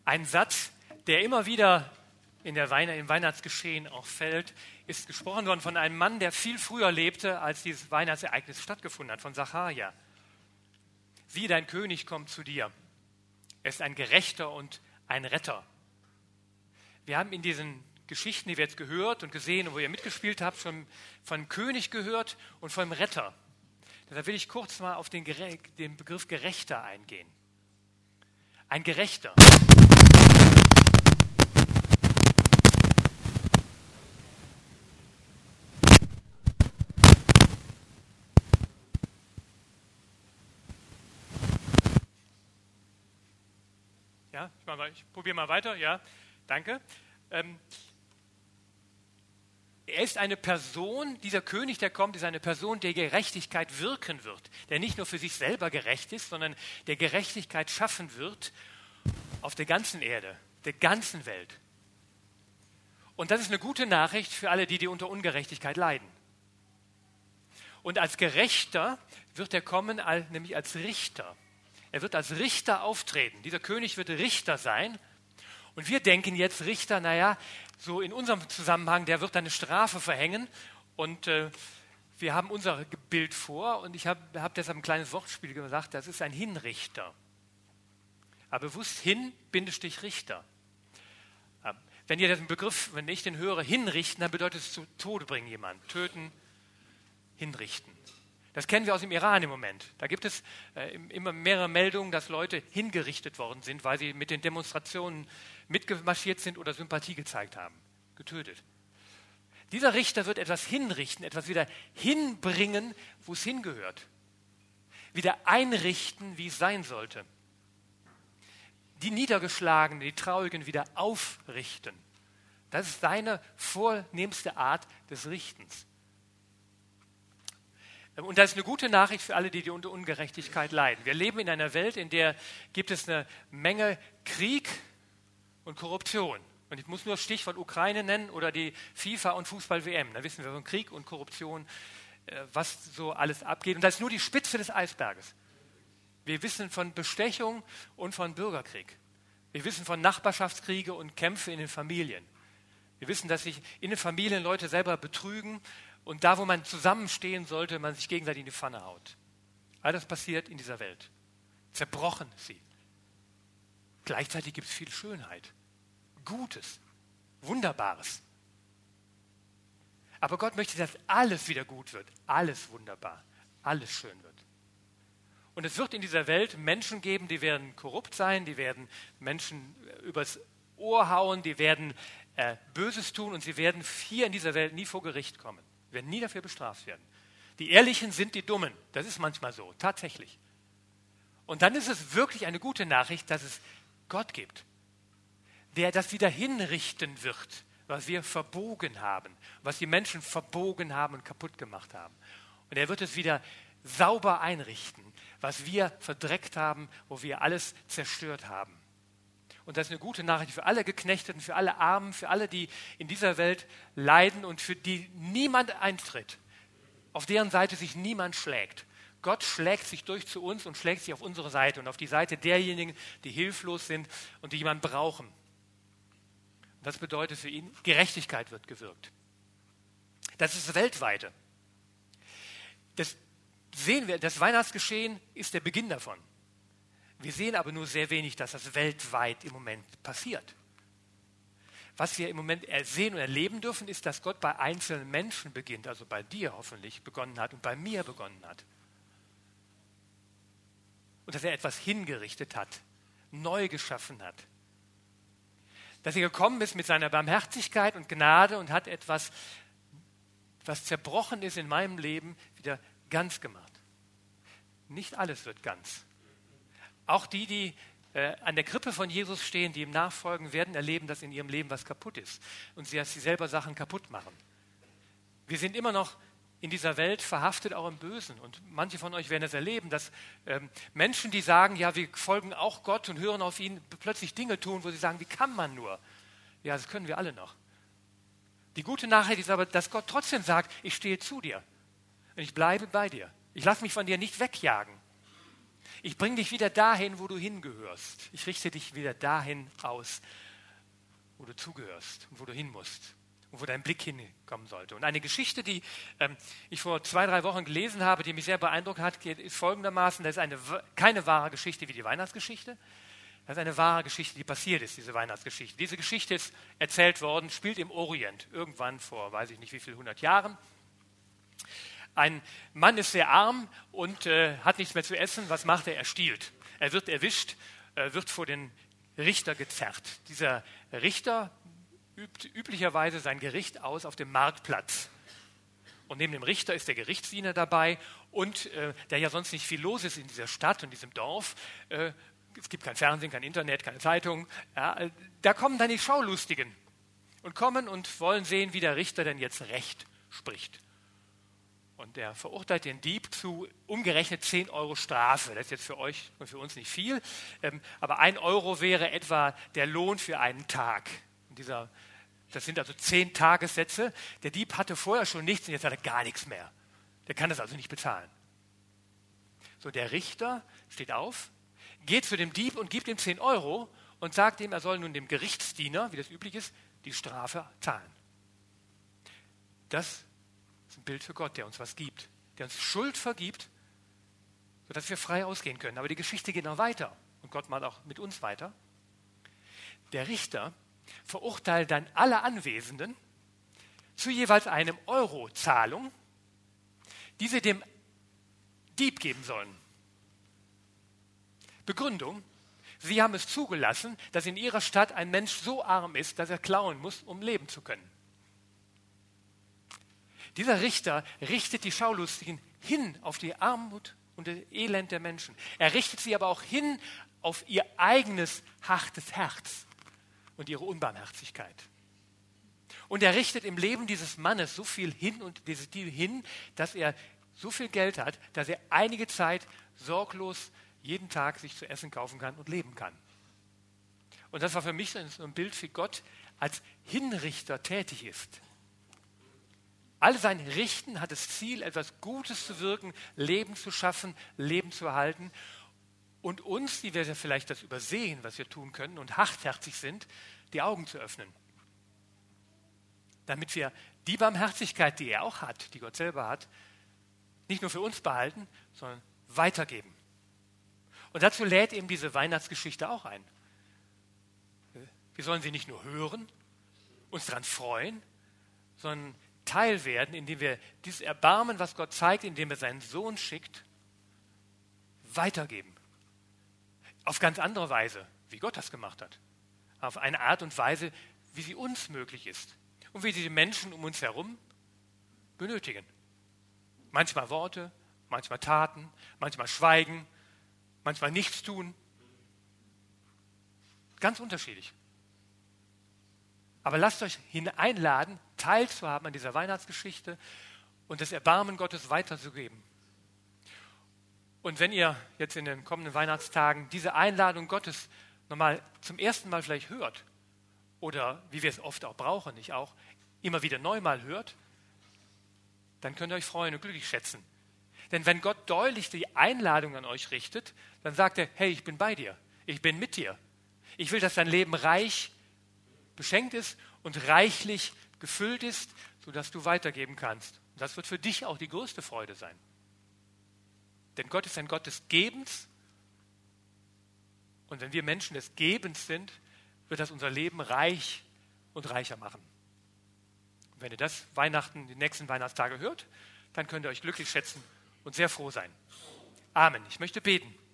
Ein Satz, der immer wieder im Weihnachtsgeschehen auch fällt, ist gesprochen worden von einem Mann, der viel früher lebte, als dieses Weihnachtsereignis stattgefunden hat, von Sacharja. Siehe, dein König kommt zu dir. Er ist ein Gerechter und ein Retter. Wir haben in diesen Geschichten, die wir jetzt gehört und gesehen und wo ihr mitgespielt habt, schon von König gehört und vom Retter. Deshalb will ich kurz mal auf den Begriff Gerechter eingehen. Ein Gerechter. Ja, ich probiere mal weiter. Ja, danke. Er ist eine Person, dieser König, der kommt, ist eine Person, der Gerechtigkeit wirken wird, der nicht nur für sich selber gerecht ist, sondern der Gerechtigkeit schaffen wird auf der ganzen Erde, der ganzen Welt. Und das ist eine gute Nachricht für alle, die unter Ungerechtigkeit leiden. Und als Gerechter wird er kommen, nämlich als Richter. Er wird als Richter auftreten. Dieser König wird Richter sein. Und wir denken jetzt, Richter, naja, so in unserem Zusammenhang, der wird eine Strafe verhängen. Und wir haben unser Bild vor. Und ich hab deshalb ein kleines Wortspiel gesagt, das ist ein Hinrichter. Aber bewusst Hin-Richter. Wenn ihr den Begriff, wenn ich den höre, hinrichten, dann bedeutet es zu Tode bringen jemanden. Töten, hinrichten. Das kennen wir aus dem Iran im Moment. Da gibt es immer mehrere Meldungen, dass Leute hingerichtet worden sind, weil sie mit den Demonstrationen mitgemarschiert sind oder Sympathie gezeigt haben. Getötet. Dieser Richter wird etwas hinrichten, etwas wieder hinbringen, wo es hingehört. Wieder einrichten, wie es sein sollte. Die Niedergeschlagenen, die Traurigen wieder aufrichten. Das ist seine vornehmste Art des Richtens. Und das ist eine gute Nachricht für alle, die unter Ungerechtigkeit leiden. Wir leben in einer Welt, in der gibt es eine Menge Krieg und Korruption. Und ich muss nur Stichwort Ukraine nennen oder die FIFA und Fußball-WM. Da wissen wir von Krieg und Korruption, was so alles abgeht. Und das ist nur die Spitze des Eisberges. Wir wissen von Bestechung und von Bürgerkrieg. Wir wissen von Nachbarschaftskriege und Kämpfe in den Familien. Wir wissen, dass sich in den Familien Leute selber betrügen und da, wo man zusammenstehen sollte, man sich gegenseitig in die Pfanne haut. All das passiert in dieser Welt. Zerbrochen ist sie. Gleichzeitig gibt es viel Schönheit, Gutes, Wunderbares. Aber Gott möchte, dass alles wieder gut wird, alles wunderbar, alles schön wird. Und es wird in dieser Welt Menschen geben, die werden korrupt sein, die werden Menschen übers Ohr hauen, die werden Böses tun und sie werden hier in dieser Welt nie vor Gericht kommen. Werden nie dafür bestraft werden. Die Ehrlichen sind die Dummen. Das ist manchmal so, tatsächlich. Und dann ist es wirklich eine gute Nachricht, dass es Gott gibt, der das wieder hinrichten wird, was wir verbogen haben, was die Menschen verbogen haben und kaputt gemacht haben. Und er wird es wieder sauber einrichten, was wir verdreckt haben, wo wir alles zerstört haben. Und das ist eine gute Nachricht für alle Geknechteten, für alle Armen, für alle, die in dieser Welt leiden und für die niemand eintritt, auf deren Seite sich niemand schlägt. Gott schlägt sich durch zu uns und schlägt sich auf unsere Seite und auf die Seite derjenigen, die hilflos sind und die jemanden brauchen. Und das bedeutet für ihn, Gerechtigkeit wird gewirkt. Das ist das Weltweite. Das sehen wir, das Weihnachtsgeschehen ist der Beginn davon. Wir sehen aber nur sehr wenig, dass das weltweit im Moment passiert. Was wir im Moment sehen und erleben dürfen, ist, dass Gott bei einzelnen Menschen beginnt, also bei dir hoffentlich begonnen hat und bei mir begonnen hat. Und dass er etwas hingerichtet hat, neu geschaffen hat. Dass er gekommen ist mit seiner Barmherzigkeit und Gnade und hat etwas, was zerbrochen ist in meinem Leben, wieder ganz gemacht. Nicht alles wird ganz. Auch die an der Krippe von Jesus stehen, die ihm nachfolgen, werden erleben, dass in ihrem Leben was kaputt ist und dass sie selber Sachen kaputt machen. Wir sind immer noch in dieser Welt verhaftet, auch im Bösen. Und manche von euch werden es erleben, dass Menschen, die sagen, ja, wir folgen auch Gott und hören auf ihn, plötzlich Dinge tun, wo sie sagen, wie kann man nur? Ja, das können wir alle noch. Die gute Nachricht ist aber, dass Gott trotzdem sagt, ich stehe zu dir und ich bleibe bei dir. Ich lasse mich von dir nicht wegjagen. Ich bringe dich wieder dahin, wo du hingehörst. Ich richte dich wieder dahin aus, wo du zugehörst und wo du hin musst und wo dein Blick hinkommen sollte. Und eine Geschichte, die ich vor 2-3 Wochen gelesen habe, die mich sehr beeindruckt hat, ist folgendermaßen: Das ist keine wahre Geschichte wie die Weihnachtsgeschichte. Das ist eine wahre Geschichte, die passiert ist, diese Weihnachtsgeschichte. Diese Geschichte ist erzählt worden, spielt im Orient, irgendwann vor, weiß ich nicht wie viel, 100 Jahren. Ein Mann ist sehr arm und hat nichts mehr zu essen. Was macht er? Er stiehlt. Er wird erwischt, wird vor den Richter gezerrt. Dieser Richter übt üblicherweise sein Gericht aus auf dem Marktplatz. Und neben dem Richter ist der Gerichtsdiener dabei und der ja sonst nicht viel los ist in dieser Stadt und diesem Dorf. Es gibt kein Fernsehen, kein Internet, keine Zeitung. Ja, da kommen dann die Schaulustigen und kommen und wollen sehen, wie der Richter denn jetzt Recht spricht. Und der verurteilt den Dieb zu umgerechnet 10 Euro Strafe. Das ist jetzt für euch und für uns nicht viel, aber 1 Euro wäre etwa der Lohn für einen Tag. Und das sind also 10 Tagessätze. Der Dieb hatte vorher schon nichts und jetzt hat er gar nichts mehr. Der kann das also nicht bezahlen. So, der Richter steht auf, geht zu dem Dieb und gibt ihm 10 Euro und sagt ihm, er soll nun dem Gerichtsdiener, wie das üblich ist, die Strafe zahlen. Das ist ein Bild für Gott, der uns was gibt, der uns Schuld vergibt, sodass wir frei ausgehen können. Aber die Geschichte geht noch weiter und Gott macht auch mit uns weiter. Der Richter verurteilt dann alle Anwesenden zu jeweils einem Euro Zahlung, die sie dem Dieb geben sollen. Begründung: Sie haben es zugelassen, dass in ihrer Stadt ein Mensch so arm ist, dass er klauen muss, um leben zu können. Dieser Richter richtet die Schaulustigen hin auf die Armut und das Elend der Menschen. Er richtet sie aber auch hin auf ihr eigenes hartes Herz und ihre Unbarmherzigkeit. Und er richtet im Leben dieses Mannes so viel hin und hin, dass er so viel Geld hat, dass er einige Zeit sorglos jeden Tag sich zu essen kaufen kann und leben kann. Und das war für mich so ein Bild, wie Gott als Hinrichter tätig ist. All sein Richten hat das Ziel, etwas Gutes zu wirken, Leben zu schaffen, Leben zu erhalten und uns, die wir vielleicht das übersehen, was wir tun können und hartherzig sind, die Augen zu öffnen. Damit wir die Barmherzigkeit, die er auch hat, die Gott selber hat, nicht nur für uns behalten, sondern weitergeben. Und dazu lädt eben diese Weihnachtsgeschichte auch ein. Wir sollen sie nicht nur hören, uns daran freuen, sondern Teil werden, indem wir dieses Erbarmen, was Gott zeigt, indem er seinen Sohn schickt, weitergeben. Auf ganz andere Weise, wie Gott das gemacht hat. Auf eine Art und Weise, wie sie uns möglich ist. Und wie sie die Menschen um uns herum benötigen. Manchmal Worte, manchmal Taten, manchmal Schweigen, manchmal nichts tun. Ganz unterschiedlich. Aber lasst euch einladen, teilzuhaben an dieser Weihnachtsgeschichte und das Erbarmen Gottes weiterzugeben. Und wenn ihr jetzt in den kommenden Weihnachtstagen diese Einladung Gottes nochmal zum ersten Mal vielleicht hört oder, wie wir es oft auch brauchen, nicht auch, immer wieder neu mal hört, dann könnt ihr euch freuen und glücklich schätzen. Denn wenn Gott deutlich die Einladung an euch richtet, dann sagt er, hey, ich bin bei dir, ich bin mit dir. Ich will, dass dein Leben reich beschenkt ist und reichlich gefüllt ist, sodass du weitergeben kannst. Und das wird für dich auch die größte Freude sein. Denn Gott ist ein Gott des Gebens. Und wenn wir Menschen des Gebens sind, wird das unser Leben reich und reicher machen. Und wenn ihr das Weihnachten, die nächsten Weihnachtstage hört, dann könnt ihr euch glücklich schätzen und sehr froh sein. Amen. Ich möchte beten.